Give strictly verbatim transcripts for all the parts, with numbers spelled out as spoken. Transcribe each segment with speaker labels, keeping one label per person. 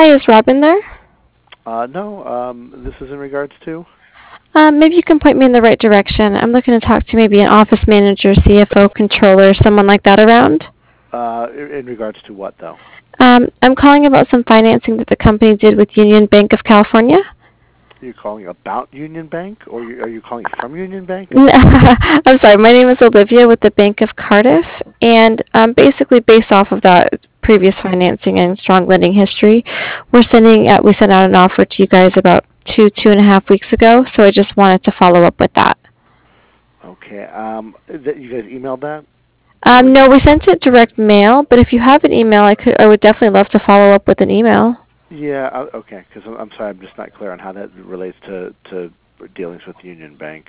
Speaker 1: Hi, is Robin there?
Speaker 2: Uh, no, um, this is in regards to?
Speaker 1: Um, maybe you can point me in the right direction. I'm looking to talk to maybe an office manager, C F O, controller, someone like that around.
Speaker 2: Uh, in in regards to what, though?
Speaker 1: Um, I'm calling about some financing that the company did with Union Bank of California.
Speaker 2: You're calling about Union Bank, or you, are you calling from Union Bank?
Speaker 1: I'm sorry, my name is Olivia with the Bank of Cardiff, and um, basically based off of that previous financing and strong lending history, we're sending out, we sent out an offer to you guys about two, two and a half weeks ago, so I just wanted to follow up with that.
Speaker 2: Okay. Um, that you guys emailed that, or
Speaker 1: Um,
Speaker 2: you?
Speaker 1: no, we sent it direct mail, but if you have an email, I could, I would definitely love to follow up with an email.
Speaker 2: Yeah. Uh, okay. Because I'm, I'm sorry, I'm just not clear on how that relates to to dealings with Union Bank.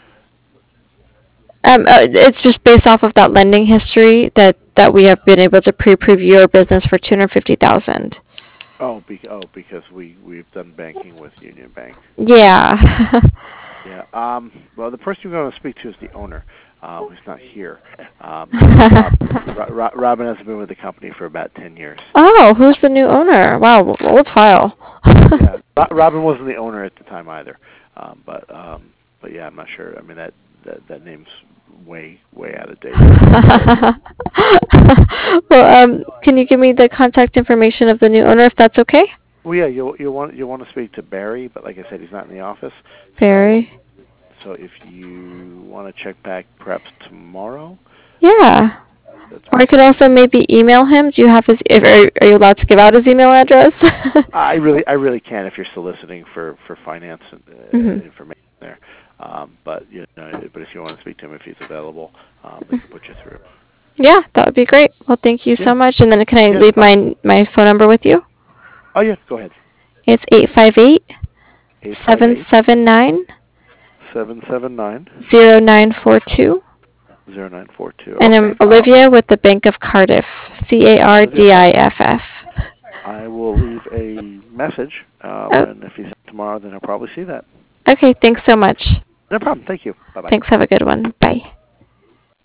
Speaker 1: Um, uh, it's just based off of that lending history that, that we have been able to pre-preview your business for two hundred fifty thousand.
Speaker 2: Oh, be, oh, because we we've done banking with Union Bank.
Speaker 1: Yeah.
Speaker 2: Yeah. Um. Well, the person you're going to speak to is the owner, uh, who's not here. Um. His name's Rob. Ro- Ro- Robin has been with the company for about ten years.
Speaker 1: Oh, who's the new owner? Wow, old file.
Speaker 2: Yeah, Ro- Robin wasn't the owner at the time either, um, but um, but yeah, I'm not sure. I mean that, that that name's way way out of date.
Speaker 1: Well, um, can you give me the contact information of the new owner if that's okay?
Speaker 2: Well, yeah, you'll you'll want you'll want to speak to Barry, but like I said, he's not in the office. So
Speaker 1: Barry.
Speaker 2: so if you want to check back perhaps tomorrow, uh,
Speaker 1: Yeah.
Speaker 2: that's
Speaker 1: Or I could
Speaker 2: fine.
Speaker 1: also maybe email him. Do you have his? If, are, are you allowed to give out his email address?
Speaker 2: I really I really can if you're soliciting for for finance uh,
Speaker 1: hmm
Speaker 2: information there. Um, but you know, but if you want to speak to him if he's available, um, we can put you through.
Speaker 1: Yeah, that would be great. Well, thank you
Speaker 2: Yeah,
Speaker 1: so much. And then can I
Speaker 2: yeah, no
Speaker 1: leave
Speaker 2: problem.
Speaker 1: my my phone number with you?
Speaker 2: Oh yeah, go ahead.
Speaker 1: It's eight five eight
Speaker 2: Eight five
Speaker 1: seven
Speaker 2: eight
Speaker 1: seven nine
Speaker 2: seven seven nine
Speaker 1: zero nine four two.
Speaker 2: zero nine four two.
Speaker 1: And I'm
Speaker 2: Okay. Uh,
Speaker 1: Olivia with the Bank of Cardiff. C A R
Speaker 2: Olivia,
Speaker 1: D I F F.
Speaker 2: I will leave a message, um,
Speaker 1: Oh,
Speaker 2: and if he's tomorrow, then he'll probably see that.
Speaker 1: okay. Thanks so much.
Speaker 2: No problem. Thank you. Bye bye.
Speaker 1: Thanks. Have a good one. Bye.